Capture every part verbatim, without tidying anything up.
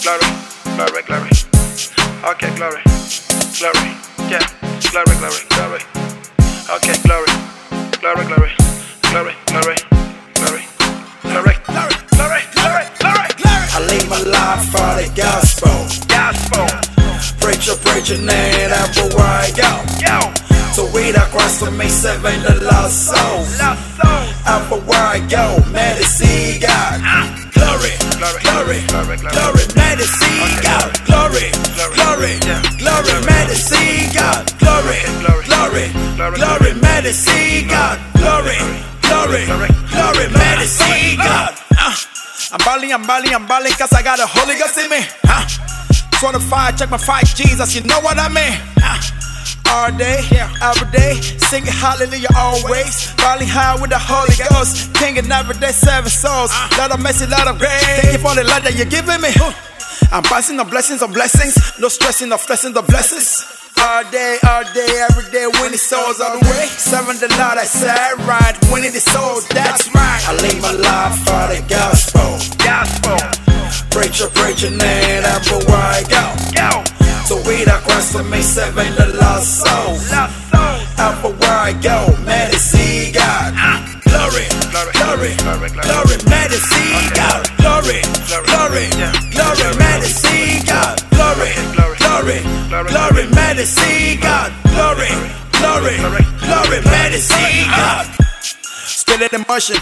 glory, glory, glory. Okay, glory, glory, yeah, glory, glory, glory. Okay, glory, glory, glory, glory, glory, glory, glory, glory, glory, glory, glory, glory. I live my life for the gospel. Gospel. Preacher, preacher, name everywhere I go. Yo. So we the cross to me seven the lost souls. Lost souls. Everywhere I go, man, to see God. Glory, glory, glory, glory, glory, man, to see God. Glory, glory, glory, man, to see God. Glory, glory, glory, man, to see God. Glory, glory, glory, man, to see God. I'm balling, I'm balling, I'm balling, cause I got a Holy Ghost in me. Uh, twenty-five, check my five Jesus, you know what I mean. Uh, all day, every day, singing hallelujah always. Balling high with the Holy Ghost, kinging every day, seven souls. Lot of mercy, lot of grace. Thank you for the love that you're giving me. I'm passing the blessings of blessings, no stressing of blessings of blessings. All day, all day, every day, winning souls all the way. Seven the Lord, I said right, winning the souls, that's right. I live my life for the gospel. Gospel. Preacher, preacher, name everywhere I go. Yo. So we the cross to me seven the lost souls. Lost souls. Everywhere I go, man, to see God. Glory, glory, glory, glory, man, to see God. Glory, glory, glory, man, to see God. Glory, glory, glory, man, to see God. Glory, glory, glory, man, to see God. Spirit in motion,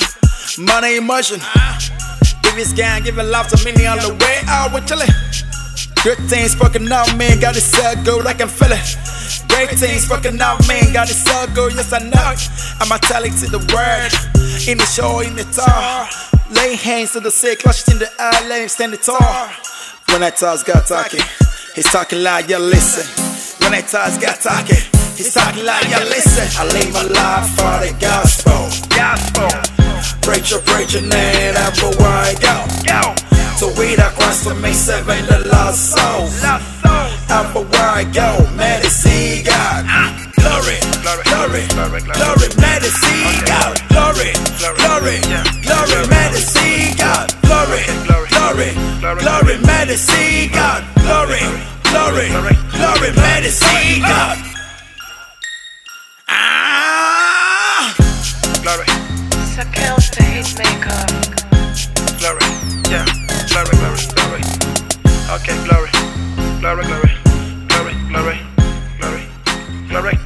money in motion. Give his gang, give a love to many on the way out, we're chillin'. Good things fucking out, man, got it so good, I can feel it. Great things fucking out, man, got it so good, yes I know it. I'ma tell it to the word, in the show, in the tar. Lay hands to the sick, clutched in the eye, let him stand the tall. When I talk, God talking, he's talking loud, you listen. When I talk, God talking, he's talking loud, you listen. I live my life for the gospel. Gospel. Preacher, preacher, name everywhere I go. Yo. So we the cross to me seven the lost souls. Lost souls. Everywhere I go, man, to see God. Glory, glory, glory, glory, man, to see God. Glory, glory, glory, man, to see God. Glory, glory, glory, man, to see God. Glory, glory, glory, man, to see God. Ah, glory. Sakels the hitmaker. Glory, yeah, glory, glory, glory. Okay, glory, glory, glory, glory, glory, glory, glory.